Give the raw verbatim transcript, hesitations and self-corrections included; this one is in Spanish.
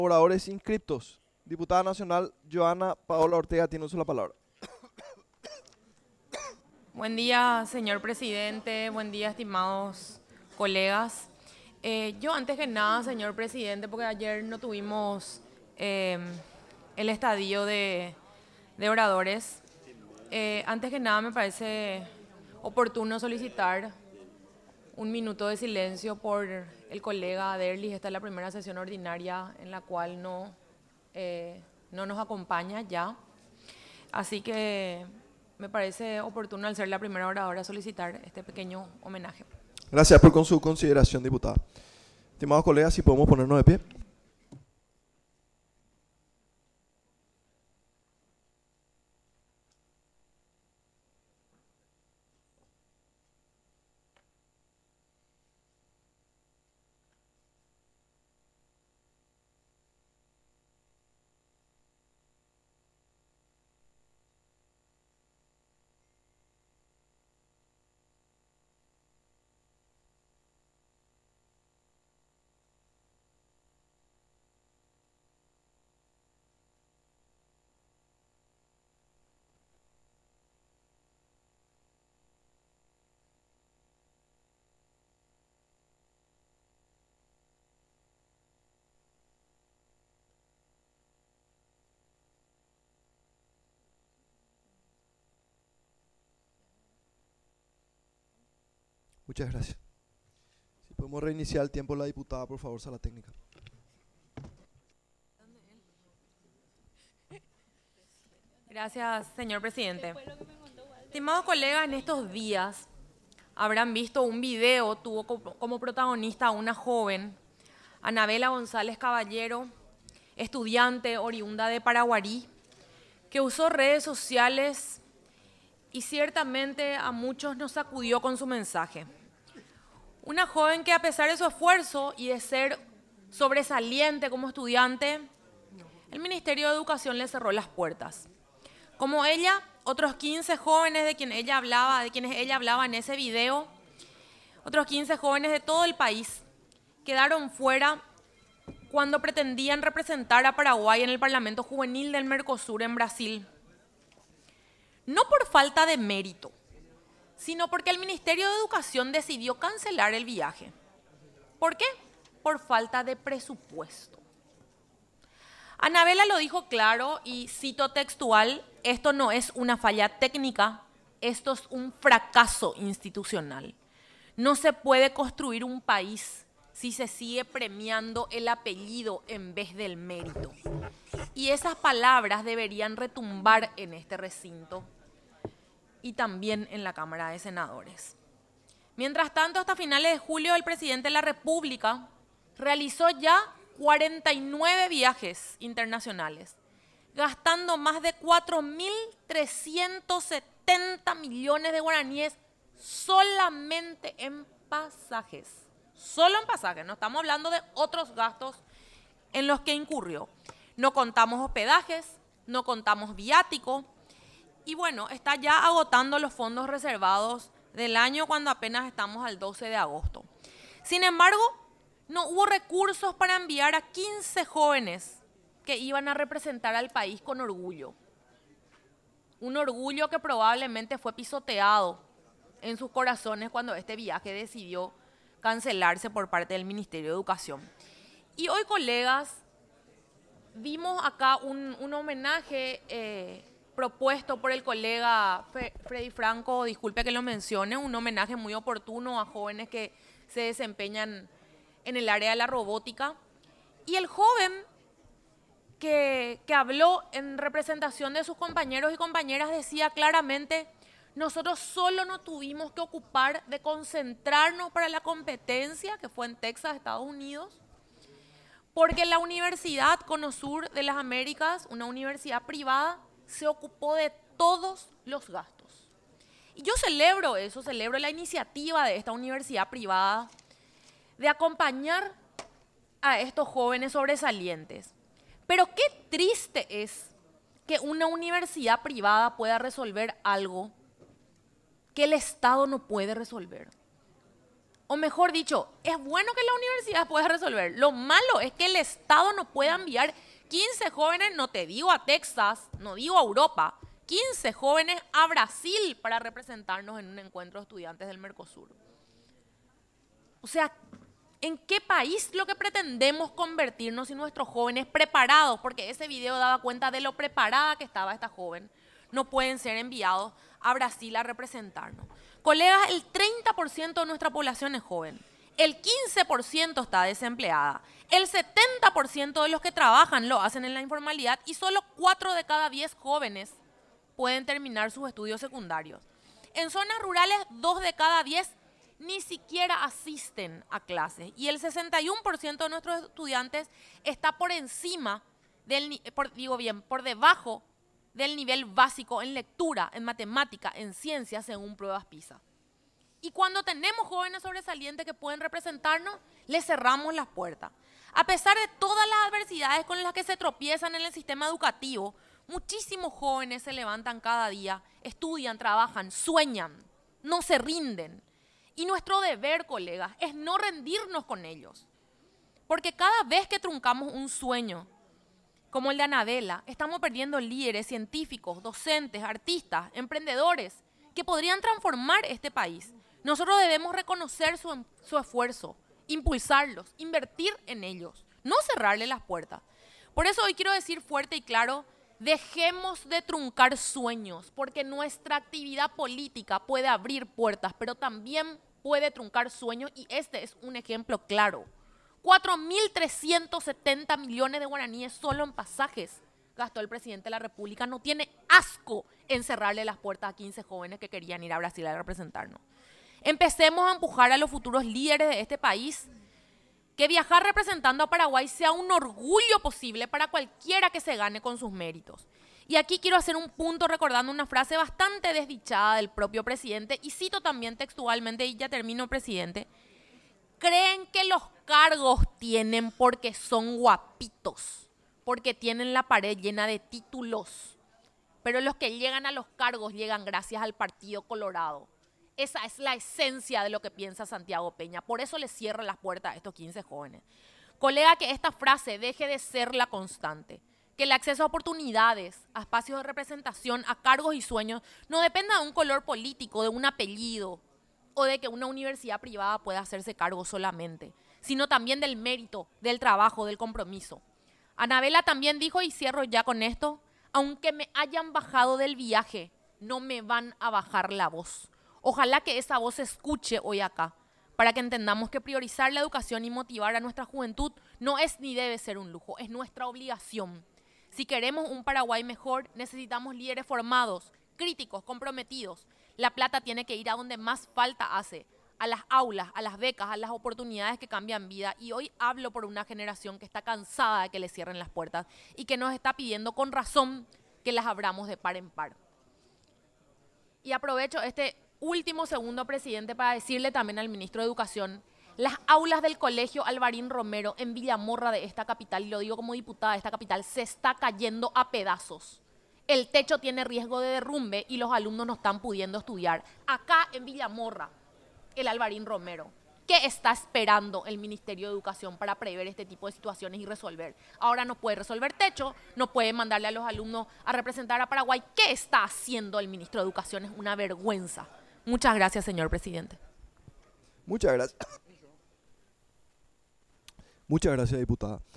Oradores inscriptos. Diputada nacional Joana Paola Ortega tiene uso de la palabra. Buen día, señor presidente. Buen día, estimados colegas. Eh, yo antes que nada, señor presidente, porque ayer no tuvimos eh, el estadio de, de oradores, eh, antes que nada me parece oportuno solicitar un minuto de silencio por el colega Derlis. Esta es la primera sesión ordinaria en la cual no, eh, no nos acompaña ya. Así que me parece oportuno, al ser la primera oradora, solicitar este pequeño homenaje. Gracias por con su consideración, diputada. Estimados colegas, si podemos ponernos de pie. Muchas gracias. Si podemos reiniciar el tiempo, la diputada, por favor, sala técnica. Gracias, señor presidente. Estimados colegas, en estos días habrán visto un video, tuvo como protagonista a una joven, Anabela González Caballero, estudiante oriunda de Paraguarí, que usó redes sociales y ciertamente a muchos nos sacudió con su mensaje. Una joven que, a pesar de su esfuerzo y de ser sobresaliente como estudiante, el Ministerio de Educación le cerró las puertas. Como ella, otros quince jóvenes de quien ella hablaba, de quienes ella hablaba en ese video, otros quince jóvenes de todo el país quedaron fuera cuando pretendían representar a Paraguay en el Parlamento Juvenil del Mercosur en Brasil. No por falta de mérito, sino porque el Ministerio de Educación decidió cancelar el viaje. ¿Por qué? Por falta de presupuesto. Anabela lo dijo claro y cito textual: esto no es una falla técnica, esto es un fracaso institucional. No se puede construir un país si se sigue premiando el apellido en vez del mérito. Y esas palabras deberían retumbar en este recinto y también en la Cámara de Senadores. Mientras tanto, hasta finales de julio, el presidente de la República realizó ya cuarenta y nueve viajes internacionales, gastando más de cuatro mil trescientos setenta millones de guaraníes solamente en pasajes. Solo en pasajes, no estamos hablando de otros gastos en los que incurrió. No contamos hospedajes, no contamos viático. Y bueno, está ya agotando los fondos reservados del año cuando apenas estamos al doce de agosto. Sin embargo, no hubo recursos para enviar a quince jóvenes que iban a representar al país con orgullo. Un orgullo que probablemente fue pisoteado en sus corazones cuando este viaje decidió cancelarse por parte del Ministerio de Educación. Y hoy, colegas, vimos acá un, un homenaje eh, propuesto por el colega Freddy Franco, disculpe que lo mencione, un homenaje muy oportuno a jóvenes que se desempeñan en el área de la robótica. Y el joven que, que habló en representación de sus compañeros y compañeras decía claramente: nosotros solo nos tuvimos que ocupar de concentrarnos para la competencia, que fue en Texas, Estados Unidos, porque la Universidad Cono Sur de las Américas, una universidad privada, se ocupó de todos los gastos. Y yo celebro eso, celebro la iniciativa de esta universidad privada de acompañar a estos jóvenes sobresalientes. Pero qué triste es que una universidad privada pueda resolver algo que el Estado no puede resolver. O mejor dicho, es bueno que la universidad pueda resolver. Lo malo es que el Estado no pueda enviar quince jóvenes, no te digo a Texas, no digo a Europa, quince jóvenes a Brasil para representarnos en un encuentro de estudiantes del Mercosur. O sea, ¿en qué país lo que pretendemos convertirnos si nuestros jóvenes preparados, porque ese video daba cuenta de lo preparada que estaba esta joven, no pueden ser enviados a Brasil a representarnos? Colegas, el treinta por ciento de nuestra población es joven, el quince por ciento está desempleada, el setenta por ciento de los que trabajan lo hacen en la informalidad y solo cuatro de cada diez jóvenes pueden terminar sus estudios secundarios. En zonas rurales, dos de cada diez ni siquiera asisten a clases y el sesenta y uno por ciento de nuestros estudiantes está por encima del, por, digo bien, por debajo del nivel básico en lectura, en matemática, en ciencias, según pruebas PISA. Y cuando tenemos jóvenes sobresalientes que pueden representarnos, les cerramos las puertas. A pesar de todas las adversidades con las que se tropiezan en el sistema educativo, muchísimos jóvenes se levantan cada día, estudian, trabajan, sueñan, no se rinden. Y nuestro deber, colegas, es no rendirnos con ellos. Porque cada vez que truncamos un sueño, como el de Anabela, estamos perdiendo líderes científicos, docentes, artistas, emprendedores que podrían transformar este país. Nosotros debemos reconocer su, su esfuerzo, impulsarlos, invertir en ellos, no cerrarle las puertas. Por eso hoy quiero decir fuerte y claro, dejemos de truncar sueños, porque nuestra actividad política puede abrir puertas, pero también puede truncar sueños y este es un ejemplo claro. cuatro mil trescientos setenta millones de guaraníes solo en pasajes gastó el presidente de la República. No tiene asco en cerrarle las puertas a quince jóvenes que querían ir a Brasil a representarnos. Empecemos a empujar a los futuros líderes de este país que viajar representando a Paraguay sea un orgullo posible para cualquiera que se gane con sus méritos. Y aquí quiero hacer un punto recordando una frase bastante desdichada del propio presidente y cito también textualmente, y ya termino, presidente. Creen que los cargos tienen porque son guapitos, porque tienen la pared llena de títulos. Pero los que llegan a los cargos llegan gracias al Partido Colorado. Esa es la esencia de lo que piensa Santiago Peña. Por eso le cierra las puertas a estos quince jóvenes. Colega, que esta frase deje de ser la constante. Que el acceso a oportunidades, a espacios de representación, a cargos y sueños no dependa de un color político, de un apellido, o de que una universidad privada pueda hacerse cargo solamente, sino también del mérito, del trabajo, del compromiso. Anabela también dijo, y cierro ya con esto, aunque me hayan bajado del viaje, no me van a bajar la voz. Ojalá que esa voz se escuche hoy acá, para que entendamos que priorizar la educación y motivar a nuestra juventud no es ni debe ser un lujo, es nuestra obligación. Si queremos un Paraguay mejor, necesitamos líderes formados, críticos, comprometidos. La plata tiene que ir a donde más falta hace, a las aulas, a las becas, a las oportunidades que cambian vida. Y hoy hablo por una generación que está cansada de que le cierren las puertas y que nos está pidiendo con razón que las abramos de par en par. Y aprovecho este último segundo, presidente, para decirle también al ministro de Educación, las aulas del colegio Alvarín Romero en Villamorra de esta capital, y lo digo como diputada de esta capital, se está cayendo a pedazos. El techo tiene riesgo de derrumbe y los alumnos no están pudiendo estudiar. Acá en Villamorra, el Alvarín Romero. ¿Qué está esperando el Ministerio de Educación para prever este tipo de situaciones y resolver? Ahora no puede resolver techo, no puede mandarle a los alumnos a representar a Paraguay. ¿Qué está haciendo el ministro de Educación? Es una vergüenza. Muchas gracias, señor presidente. Muchas gracias. Muchas gracias, diputada.